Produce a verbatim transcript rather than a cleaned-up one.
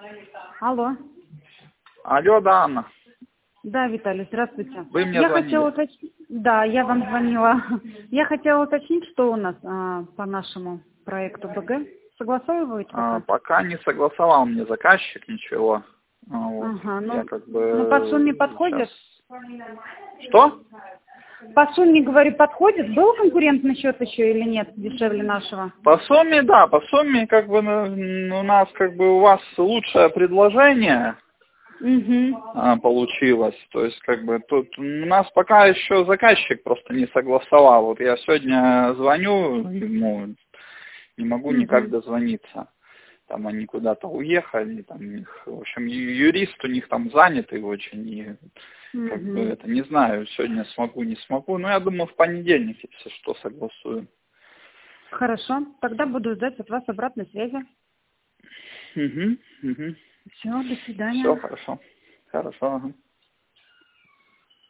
Алло. Алло, да, Анна. Да, Виталий, здравствуйте. Вы мне я звонили. хотела уточнить. Да, я вам звонила. Я хотела уточнить, что у нас а, по нашему проекту БГ. Согласовываете пока? А, пока не согласовал мне заказчик ничего. А, вот. Ага, ну, Я как бы... ну по сумме подходит? Сейчас... Что? По сумме, говорю, подходит? Был конкурентный счет еще или нет, дешевле нашего? По сумме, да, по сумме как бы ну, у нас как бы у вас лучшее предложение Угу. а, получилось. То есть как бы тут у нас пока еще заказчик просто не согласовал. Вот я сегодня звоню ему, не могу никак Угу. дозвониться. Там они куда-то уехали, там, у них, в общем, ю- юрист у них там занятый очень, и как бы Угу. это, не знаю, сегодня смогу, не смогу, но я думаю, в понедельник, если что, согласуем. Хорошо, тогда буду ждать от вас обратной связи. Угу, угу. Все, до Все свидания. хорошо, хорошо. Ага.